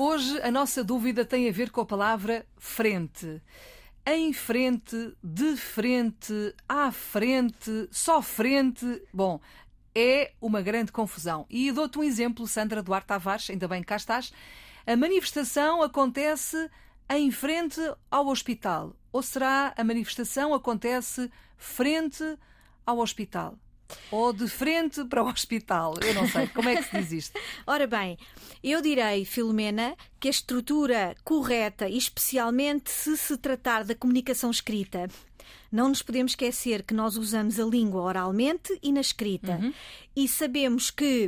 Hoje a nossa dúvida tem a ver com a palavra frente. Em frente, de frente, à frente, só frente. Bom, é uma grande confusão. E dou-te um exemplo, Sandra Duarte Tavares, ainda bem que cá estás. A manifestação acontece em frente ao hospital. Ou será a manifestação acontece frente ao hospital? Ou de frente para o hospital? Eu não sei. Como é que se diz isto? Ora bem, eu direi, Filomena, que a estrutura correta, e especialmente se tratar da comunicação escrita, não nos podemos esquecer que nós usamos a língua oralmente e na escrita. E sabemos que,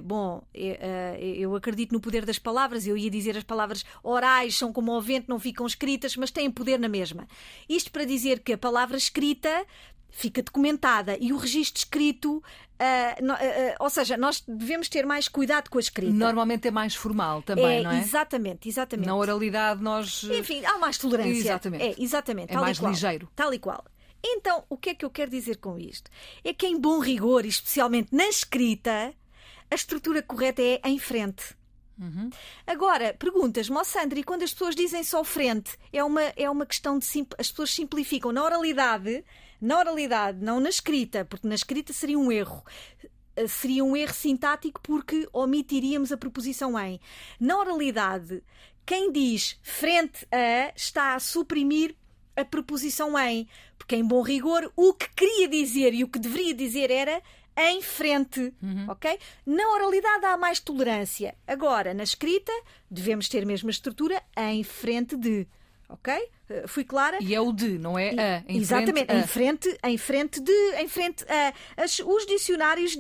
eu acredito no poder das palavras, eu ia dizer as palavras orais são como o vento, não ficam escritas, mas têm poder na mesma. Isto para dizer que a palavra escrita fica documentada e o registro escrito, ou seja, nós devemos ter mais cuidado com a escrita. Normalmente é mais formal também, não é? Exatamente. Na oralidade nós... Enfim, há mais tolerância. Exatamente. Exatamente. É mais ligeiro. Tal e qual. Então, o que é que eu quero dizer com isto? É que em bom rigor, e especialmente na escrita, a estrutura correta é em frente. Agora, perguntas-me, Sandra, e quando as pessoas dizem só frente, é uma questão de... As pessoas simplificam. Na oralidade, não na escrita, porque na escrita seria um erro. Seria um erro sintático porque omitiríamos a preposição em. Na oralidade, quem diz frente a está a suprimir a preposição em, porque em bom rigor o que queria dizer e o que deveria dizer era em frente, ok? Na oralidade há mais tolerância. Agora, na escrita, devemos ter a mesma estrutura em frente de, ok? Fui clara? E é o de, não é a. Exatamente, em frente a. Os dicionários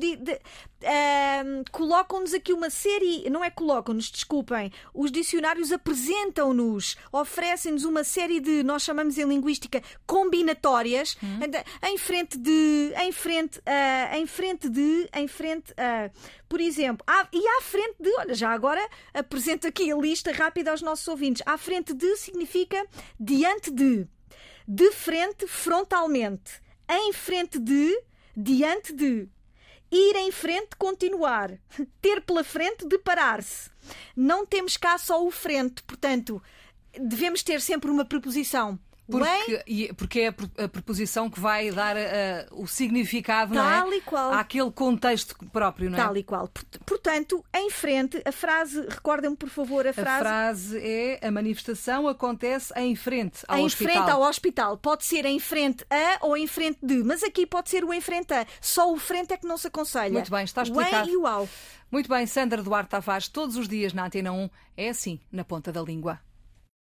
colocam-nos aqui uma série, não é colocam-nos, desculpem, os dicionários apresentam-nos, oferecem-nos uma série de, nós chamamos em linguística, combinatórias, em frente de, em frente a. Por exemplo, e à frente de, olha, já agora apresento aqui a lista rápida aos nossos ouvintes. À frente de significa diante de frente, frontalmente, em frente de, diante de, ir em frente, continuar, ter pela frente, deparar-se. Não temos cá só o frente, portanto, devemos ter sempre uma preposição. Porque é a preposição que vai dar o significado, tal não é? E qual. Àquele contexto próprio, não é? Tal e qual. Portanto, em frente, a frase, recordem-me por favor a frase. A frase é: a manifestação acontece em frente ao hospital. Em frente ao hospital. Pode ser em frente a ou em frente de, mas aqui pode ser o em frente a. Só o frente é que não se aconselha. Muito bem, está explicado. O em e o ao. Muito bem, Sandra Duarte Tavares, todos os dias na Antena 1 é assim, na ponta da língua.